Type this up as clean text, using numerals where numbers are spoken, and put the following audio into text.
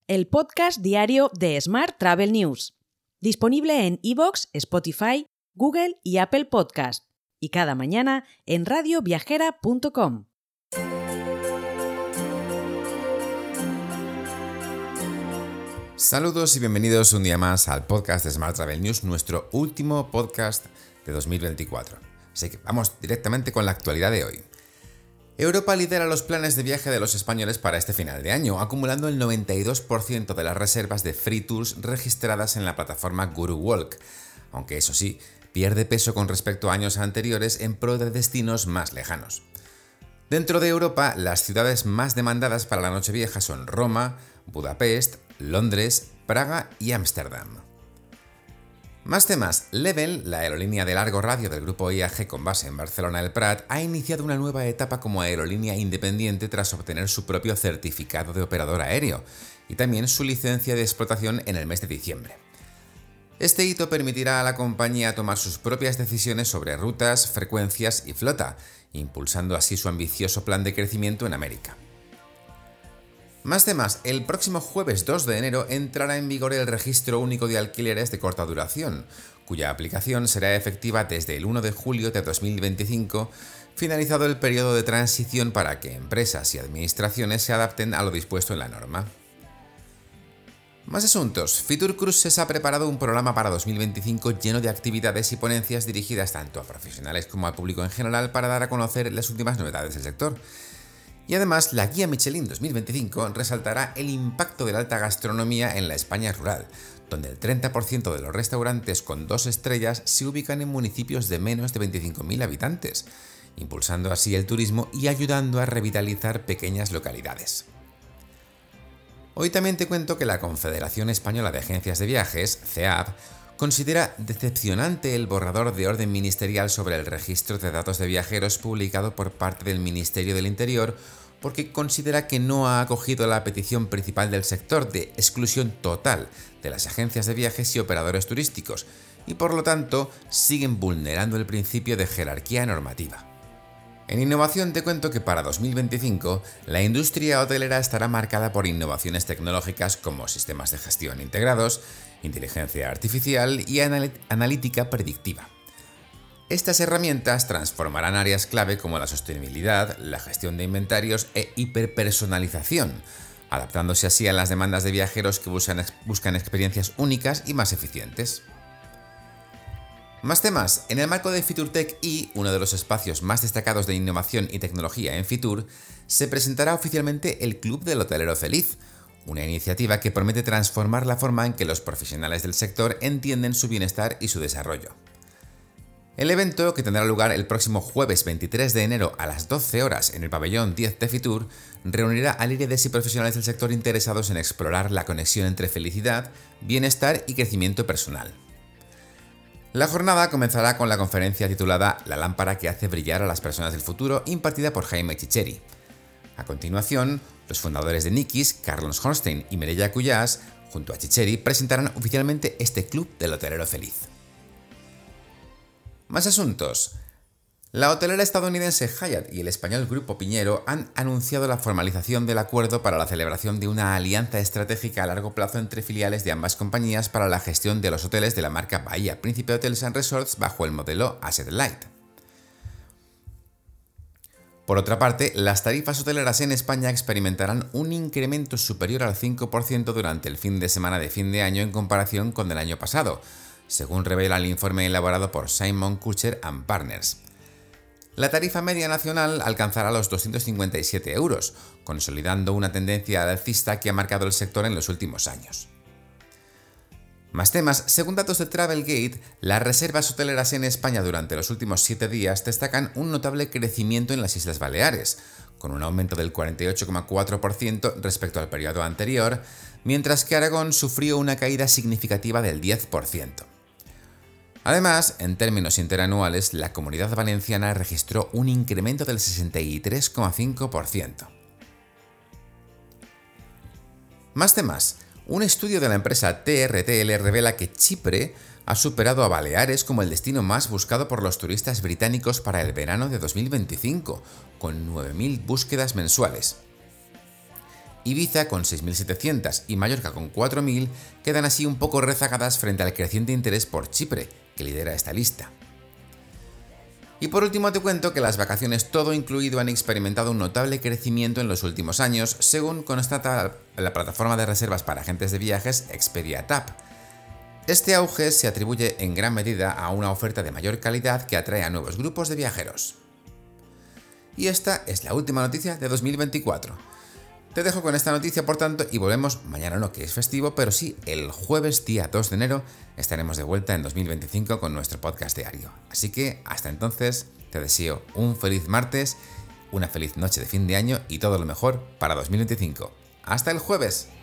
el podcast diario de Smart Travel News, disponible en iVoox, Spotify, Google y Apple Podcast, y cada mañana en radioviajera.com. Saludos y bienvenidos un día más al podcast de Smart Travel News, nuestro último podcast de 2024. Así que vamos directamente con la actualidad de hoy. Europa lidera los planes de viaje de los españoles para este final de año, acumulando el 92% de las reservas de free tours registradas en la plataforma GuruWalk, aunque eso sí, pierde peso con respecto a años anteriores en pro de destinos más lejanos. Dentro de Europa, las ciudades más demandadas para la Nochevieja son Roma, Budapest, Londres, Praga y Ámsterdam. Más temas. Level, la aerolínea de largo radio del grupo IAG con base en Barcelona El Prat, ha iniciado una nueva etapa como aerolínea independiente tras obtener su propio certificado de operador aéreo y también su licencia de explotación en el mes de diciembre. Este hito permitirá a la compañía tomar sus propias decisiones sobre rutas, frecuencias y flota, impulsando así su ambicioso plan de crecimiento en América. Más temas. El próximo jueves 2 de enero entrará en vigor el Registro Único de Alquileres de Corta Duración, cuya aplicación será efectiva desde el 1 de julio de 2025, finalizado el periodo de transición para que empresas y administraciones se adapten a lo dispuesto en la norma. Más asuntos. Fitur Cruises ha preparado un programa para 2025 lleno de actividades y ponencias dirigidas tanto a profesionales como al público en general para dar a conocer las últimas novedades del sector. Y además, la Guía Michelin 2025 resaltará el impacto de la alta gastronomía en la España rural, donde el 30% de los restaurantes con 2 estrellas se ubican en municipios de menos de 25.000 habitantes, impulsando así el turismo y ayudando a revitalizar pequeñas localidades. Hoy también te cuento que la Confederación Española de Agencias de Viajes, CEAV, considera decepcionante el borrador de orden ministerial sobre el registro de datos de viajeros publicado por parte del Ministerio del Interior, porque considera que no ha acogido la petición principal del sector de exclusión total de las agencias de viajes y operadores turísticos, y por lo tanto siguen vulnerando el principio de jerarquía normativa. En innovación te cuento que para 2025 la industria hotelera estará marcada por innovaciones tecnológicas como sistemas de gestión integrados, inteligencia artificial y analítica predictiva. Estas herramientas transformarán áreas clave como la sostenibilidad, la gestión de inventarios e hiperpersonalización, adaptándose así a las demandas de viajeros que buscan experiencias únicas y más eficientes. Más temas. En el marco de FiturTech y uno de los espacios más destacados de innovación y tecnología en Fitur, se presentará oficialmente el Club del Hotelero Feliz, una iniciativa que promete transformar la forma en que los profesionales del sector entienden su bienestar y su desarrollo. El evento, que tendrá lugar el próximo jueves 23 de enero a las 12 horas en el pabellón 10 de Fitur, reunirá a líderes y profesionales del sector interesados en explorar la conexión entre felicidad, bienestar y crecimiento personal. La jornada comenzará con la conferencia titulada La lámpara que hace brillar a las personas del futuro, impartida por Jaime Chicheri. A continuación, los fundadores de Nikis, Carlos Hornstein y Mireia Cuyàs, junto a Chicheri, presentarán oficialmente este Club del Hotelero Feliz. Más asuntos. La hotelera estadounidense Hyatt y el español Grupo Piñero han anunciado la formalización del acuerdo para la celebración de una alianza estratégica a largo plazo entre filiales de ambas compañías para la gestión de los hoteles de la marca Bahía Príncipe Hotels & Resorts bajo el modelo Asset Light. Por otra parte, las tarifas hoteleras en España experimentarán un incremento superior al 5% durante el fin de semana de fin de año en comparación con el año pasado, según revela el informe elaborado por Simon-Kucher & Partners. La tarifa media nacional alcanzará los 257 euros, consolidando una tendencia alcista que ha marcado el sector en los últimos años. Más temas. Según datos de Travelgate, las reservas hoteleras en España durante los últimos 7 días destacan un notable crecimiento en las Islas Baleares, con un aumento del 48,4% respecto al periodo anterior, mientras que Aragón sufrió una caída significativa del 10%. Además, en términos interanuales, la Comunidad Valenciana registró un incremento del 63,5%. Más temas. Un estudio de la empresa TRTL revela que Chipre ha superado a Baleares como el destino más buscado por los turistas británicos para el verano de 2025, con 9.000 búsquedas mensuales. Ibiza con 6.700 y Mallorca con 4.000 quedan así un poco rezagadas frente al creciente interés por Chipre, que lidera esta lista. Y por último te cuento que las vacaciones todo incluido han experimentado un notable crecimiento en los últimos años, según constata la plataforma de reservas para agentes de viajes Expedia TAP. Este auge se atribuye en gran medida a una oferta de mayor calidad que atrae a nuevos grupos de viajeros. Y esta es la última noticia de 2024. Te dejo con esta noticia, por tanto, y volvemos mañana, no que es festivo, pero sí el jueves día 2 de enero estaremos de vuelta en 2025 con nuestro podcast diario. Así que hasta entonces te deseo un feliz martes, una feliz noche de fin de año y todo lo mejor para 2025. ¡Hasta el jueves!